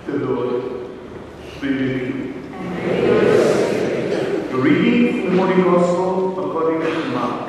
The Lord be with you. The reading from the Holy Gospel according to Mark.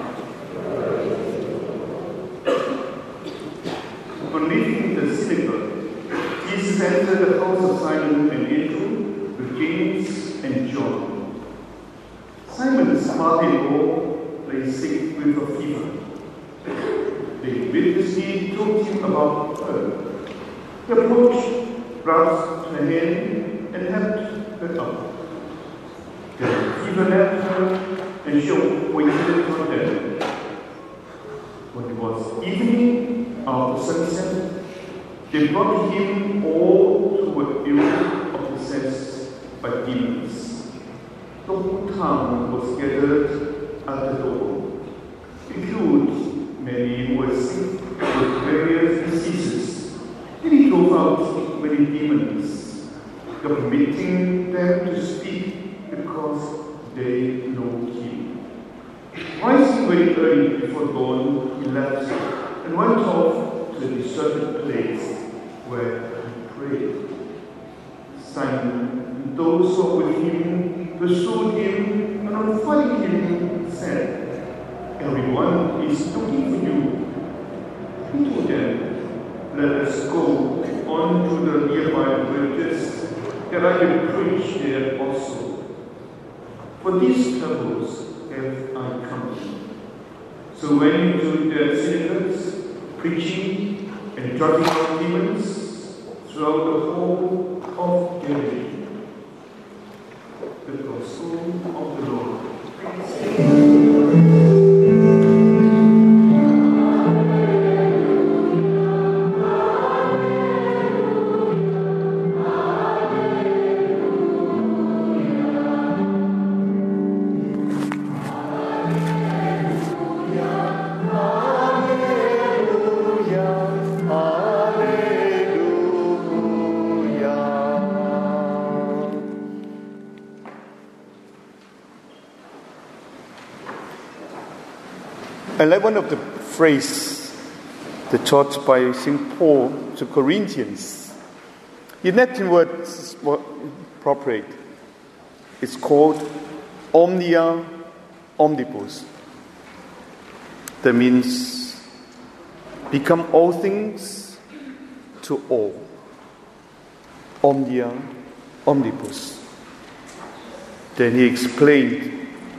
On leaving the synagogue, Jesus entered the house of Simon and Andrew with James and John. Simon's mother-in-law lay sick with a fever. They witnessed told him about her. He approached, grasped her hand, and helped her up. The fever left her, and she waited for them. When it was evening, after sunset, they brought him all who were ill or possessed by demons. The whole town was gathered at the door. He cured many who were sick with various diseases, and he drove out many demons, permitting them to speak because they know him. Rising very early before dawn, he left and went off to the deserted place where he prayed. Simon and those who were with him pursued him, and on finding him said, "Everyone is looking for you." He told them, "Let us go on to the nearby villages, that I may preach there also. For these troubles have I come." So went to their synagogues, preaching and driving out demons throughout the whole of Galilee. The Gospel of the Lord. I like one of the phrases that taught by St. Paul to Corinthians. In Latin words is more appropriate. It's called omnia omnibus. That means become all things to all. Omnia omnibus. Then he explained,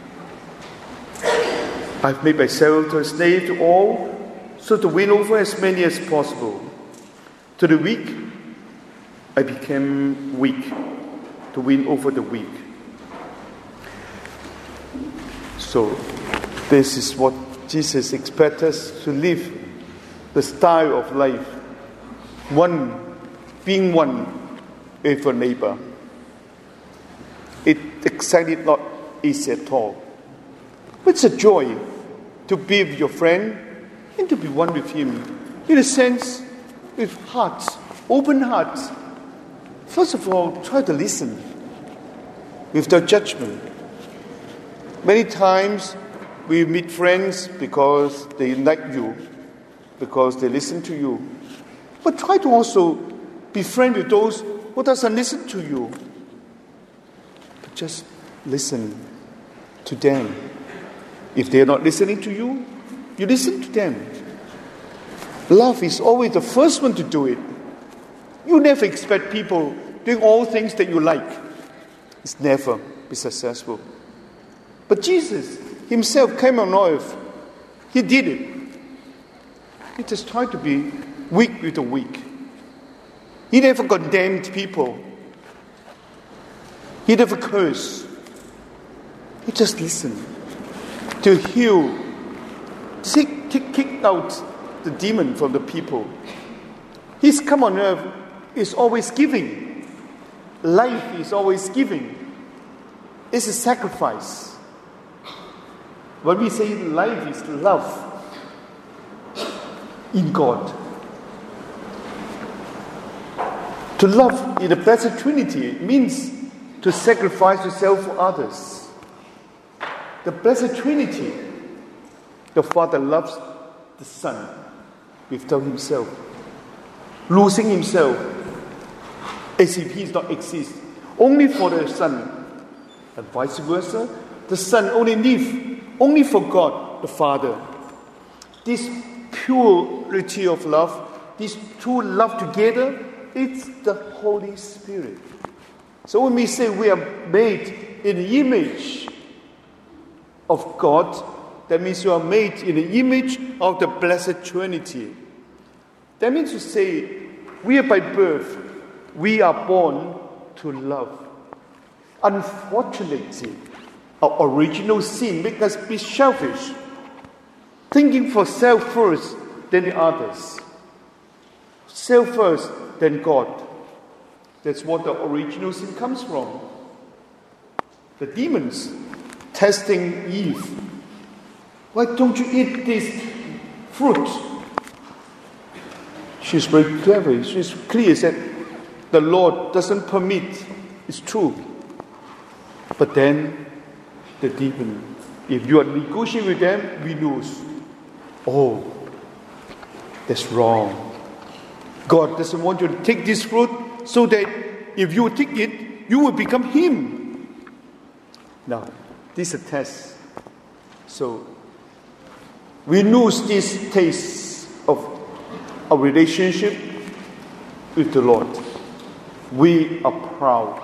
"I've made myself to a slave to all, so to win over as many as possible. To the weak, I became weak, to win over the weak." So, this is what Jesus expects us to live, the style of life. Being one with a neighbor. It's exactly not easy at all. It's a joy to be with your friend and to be one with him. In a sense, with hearts, open hearts. First of all, try to listen without judgment. Many times we meet friends because they like you, because they listen to you. But try to also be friends with those who doesn't listen to you. But just listen to them. If they're not listening to you, you listen to them. Love is always the first one to do it. You never expect people doing all things that you like. It's never be successful. But Jesus himself came on earth. He did it. He just tried to be weak with the weak. He never condemned people. He never cursed. He just listened. To heal, kick out the demon from the people. His come on earth is always giving. Life is always giving. It's a sacrifice. When we say life is love in God. To love in the Blessed Trinity means to sacrifice yourself for others. The Blessed Trinity, the Father loves the Son without himself, losing himself as if he does not exist, only for the Son, and vice versa. The Son only lives only for God the Father. This purity of love, these two love together, it's the Holy Spirit. So when we say we are made in the image of God, that means you are made in the image of the Blessed Trinity. That means to say, we are by birth, we are born to love. Unfortunately, our original sin makes us be selfish, thinking for self first, then the others. Self first, then God. That's what the original sin comes from. The demons testing Eve. Why don't you eat this fruit? She's very clever. She's clear that the Lord doesn't permit. It's true. But then the demon, if you are negotiating with them, we lose. Oh, that's wrong. God doesn't want you to take this fruit so that if you take it, you will become Him. Now, this is a test. So, we lose this taste of a relationship with the Lord. We are proud.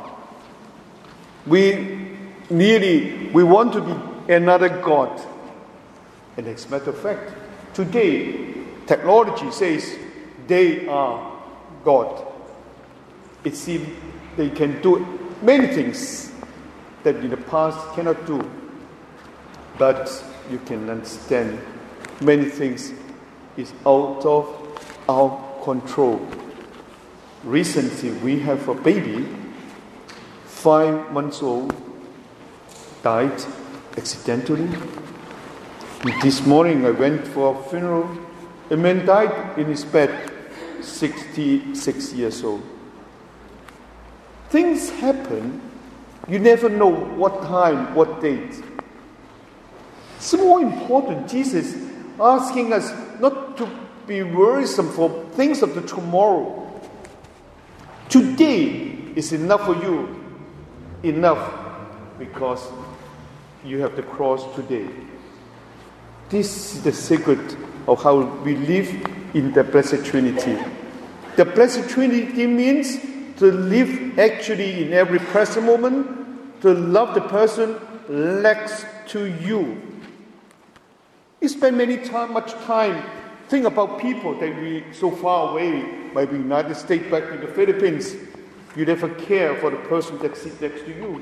We want to be another God. And as a matter of fact, today, technology says they are God. It seems they can do many things that in the past cannot do. But you can understand many things is out of our control. Recently, we have a baby, 5 months old, died accidentally. And this morning I went for a funeral. A man died in his bed, 66 years old. Things happen. You never know what time, what date. It's more important, Jesus asking us not to be worrisome for things of the tomorrow. Today is enough for you. Enough because you have the cross today. This is the secret of how we live in the Blessed Trinity. The Blessed Trinity means to live actually in every present moment, to love the person next to you. You spend much time think about people that we so far away, maybe United States, back in the Philippines. You never care for the person that sits next to you.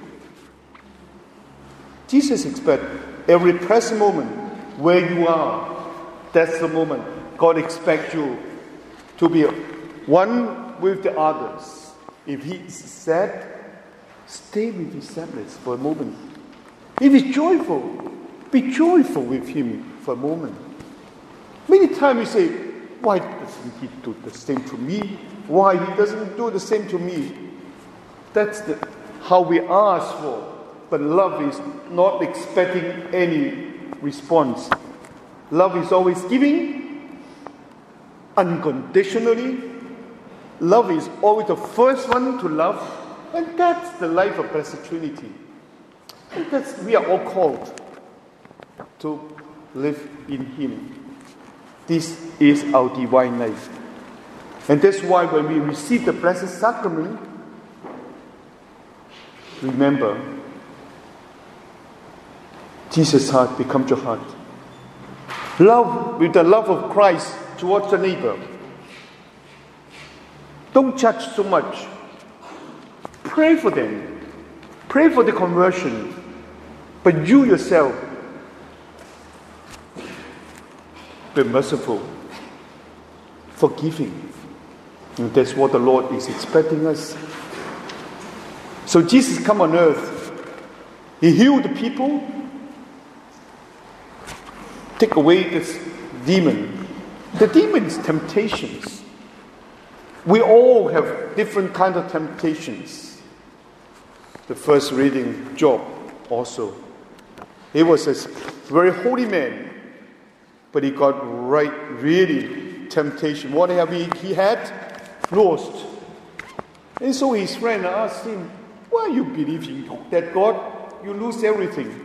Jesus expects every present moment where you are, that's the moment God expects you to be one with the others. If he is sad, stay with his sadness for a moment. If he's joyful, be joyful with him for a moment. Many times we say, why doesn't he do the same to me? Why he doesn't do the same to me? That's how we ask for. But love is not expecting any response. Love is always giving unconditionally. Love is always the first one to love. And that's the life of Blessed Trinity. And we are all called to live in Him. This is our divine life. And that's why when we receive the Blessed Sacrament, remember, Jesus' heart becomes your heart. Love with the love of Christ towards the neighbor. Don't judge so much. Pray for them. Pray for the conversion. But you yourself, be merciful, forgiving. And that's what the Lord is expecting us. So Jesus came on earth. He healed the people. Take away this demon. The demon is temptations. We all have different kinds of temptations. The first reading, Job also. He was a very holy man, but he got really temptation. What have he had? Lost. And so his friend asked him, why you believe in that God? You lose everything.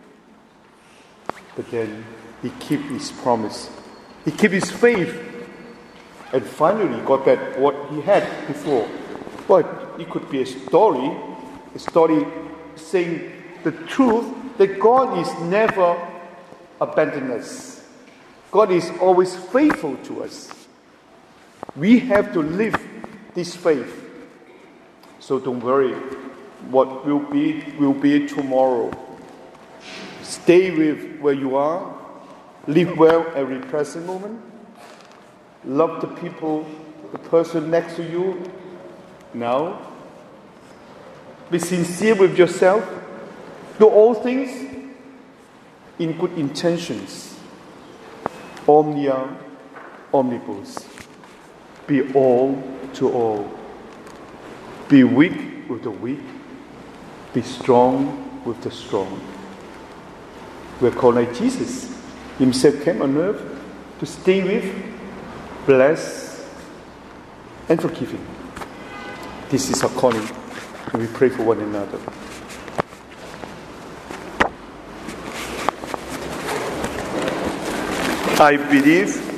But then he kept his promise. He kept his faith. And finally got back what he had before. But it could be a story saying the truth that God is never abandoned us. God is always faithful to us. We have to live this faith. So don't worry. What will be tomorrow. Stay with where you are. Live well every present moment. Love the people, the person next to you now. Be sincere with yourself. Do all things in good intentions. Omnia omnibus. Be all to all. Be weak with the weak. Be strong with the strong. We're called like Jesus. Himself came on earth to stay with, bless, and forgiving. This is our calling, and we pray for one another. I believe